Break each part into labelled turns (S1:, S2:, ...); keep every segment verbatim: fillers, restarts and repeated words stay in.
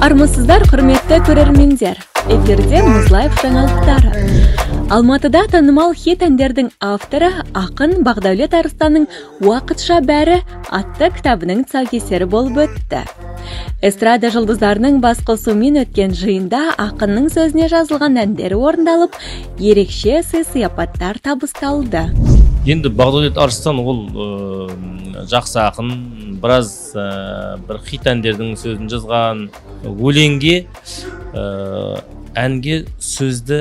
S1: Армысыздар, құрметті көрермендер. Эфирде Музлайф жаңалықтары. Алматыда танымал хит әндердің авторы ақын Бақдәулет Арыстанның «Уақытша бәрі» атты кітабының тұсаукесері болып өтті. Эстрада жұлдыздарының басқосуымен өткен жиында ақынның сөзіне жазылған әндері орындалып, ерекше сый-сияпаттар табысталды.
S2: Енді Бақдәулет Арыстан ол жақсы ақын, біраз бір хит әндердің сөзін жазған, өлеңге, әнге сөзді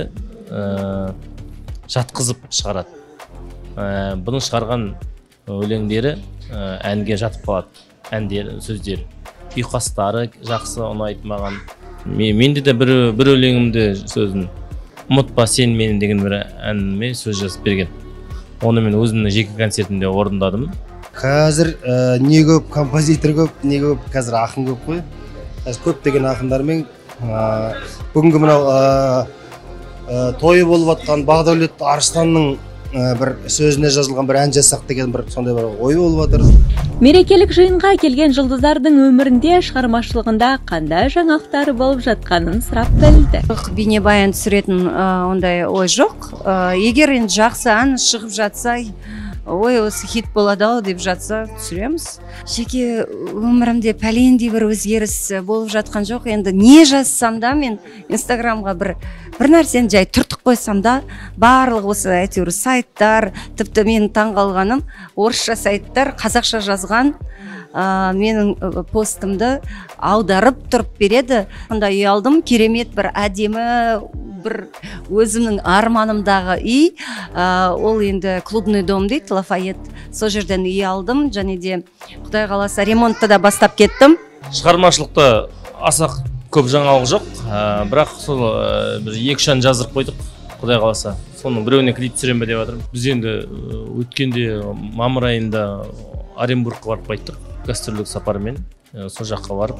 S2: жатқызып шығарады. Бұның шығарған өлеңдері әнге жатып қалады, әндері, сөздері. Ұйқастары жақсы ұнайды маған. Менде де бір өлеңімде сөзін «Ұмытпа сен мені» деген бір әніме сөз жазып берген. Оны мен өзімнің жеке концертімде орындадым.
S3: Қазір не көп композитор көп, не көп, қазір ақын көп қой. Көптеген ақындармен бүгінгі мынау тойы болып жатқан Бақдәулет Арыстанның бір сөзіне жазылған бір ән жазсақ деген бір сондай бір ой болып жатыр.
S1: Мерекелік жиынға келген жұлдыздардың өмірінде, шығармашылығында қандай жаңалықтары болып жатқанын сұрап білді.
S4: Бейнебаян түсіретін ондай ой жоқ. Егер енді жақсы ән шығып жатса, ой, осы хит болады-ау деп жатса, түсіреміз. Жеке өмірімде пәлендей бір өзгеріс болып жатқан жоқ. Енді не жазсам да, мен инстаграмға бір бір нәрсені жай түртіп қойсам да, барлық осы әйтеуір сайттар, тіпті менің таңғалғаным, орысша сайттар қазақша жазған менің постымды аударып тұрып береді. Сонда үй алдым, керемет бір әдемі, бір өзімнің арманымдағы үй, ол енді клубный дом дейді, Лафайет. Сол жерден үй алдым, және де Құдай қаласа ремонтты да бастап кеттім.
S2: Шығармашылықта аса көп жаңалық жоқ, бірақ сол бір екі-үш ән жаздырып қойдық, Құдай қаласа. Соның біреуіне клип түсірем бе деп жатырмын. Біз енді өткенде мамыр айында Оренбургқа барып қайттық, гастрольдік сапармен. Сол жаққа барып,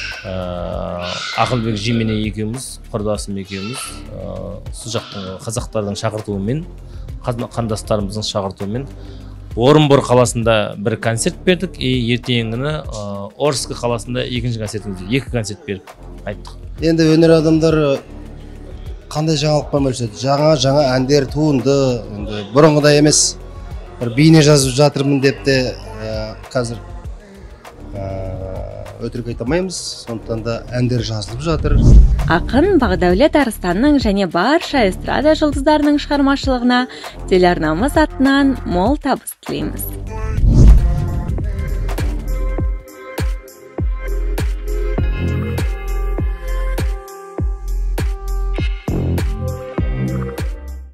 S2: Ақылбек Жимене екеуміз, құрдасым екеуміз, сол жақтың қазақтардың шақыртуымен, қандастарымыздың шақыртуымен Орынбор қаласында бір концерт бердік, ертеңгіні Орск қаласында екінші концертімізде екі концерт беріп айттық.
S3: Енді өнер адамдары қандай жаңалықпен бөліседі? Жаңа-жаңа әндер туынды, бұрынғыдай емес, бір бейне жазып жатырмын деп те қазір өтірік айта алмаймыз, сондықтан да әндер жазылып жатыр.
S1: Ақын Бақдәулет Арыстанның және барша эстрада жұлдыздарының шығармашылығына телеарнамыз атынан мол табыс тілейміз.